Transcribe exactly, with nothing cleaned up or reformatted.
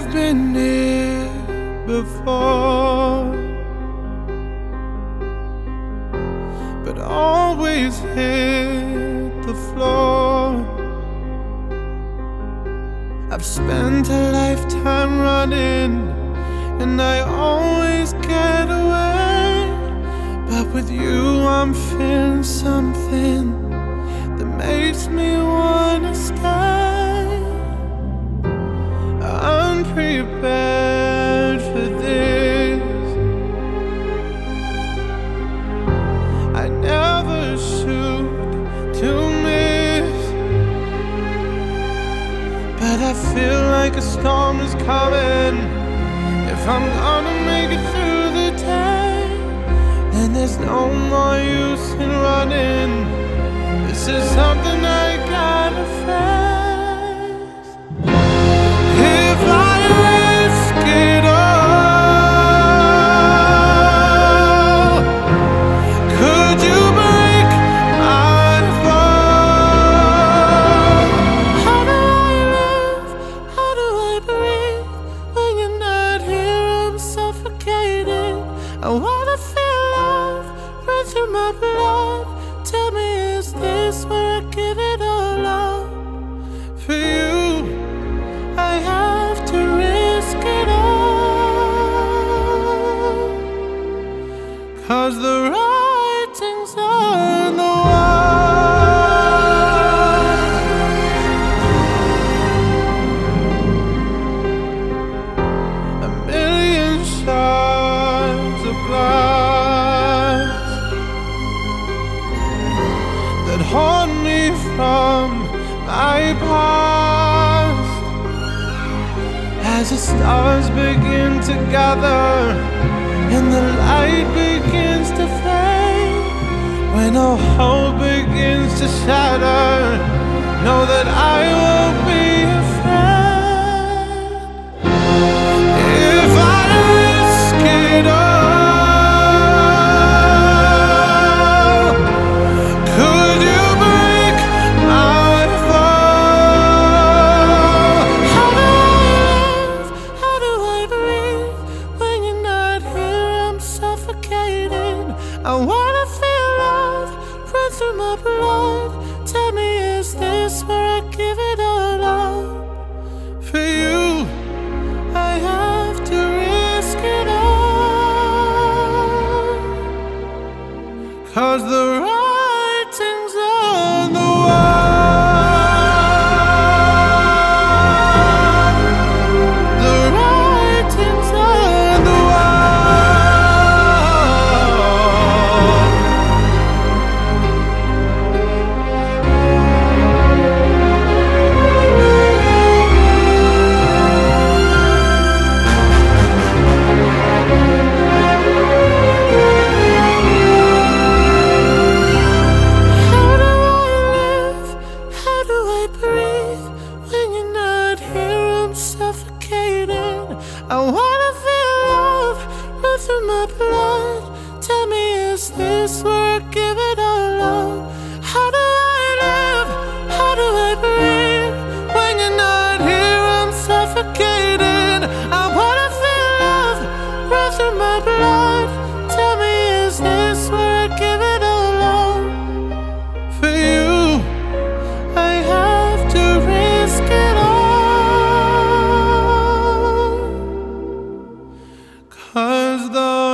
I've been here before, but always hit the floor. I've spent a lifetime running, and I always get away. But with you I'm feeling something that makes me wanna stay. I'm prepared for this. I never shoot to miss, but I feel like a storm is coming. If I'm gonna make it through the day, then there's no more use in running. This is something I gotta face. If I risk it all, could you break my fall? How do I live? How do I breathe? When you're not here, I'm suffocating. I wanna feel love run through my blood. Tell me, is this where I give it all up? For you, I have to risk it all, 'cause the writing's on the wall. A million shards of glass that haunt me from my past. As the stars begin to gather and the light begins to fade, when all hope begins to shatter, know that I won't be afraid. If I risk it all, could you break my fall? How do I live? How do I breathe? When you're not here, I'm suffocating. I wanna feel love run through my blood. Tell me, is this where I give it all up? For you, I have to risk it all, 'cause the writing's on the wall. The writing's on the wall. How do I live? How do I breathe? When you're not here, I'm suffocating. I wanna feel love run through my blood. Tell me, is this where I give it all up? How do I live? How do I breathe? When you're not here, I'm suffocating. I wanna feel love run through my blood. Tell me, is this where I give it all up? For you, I have to risk it all, 'cause the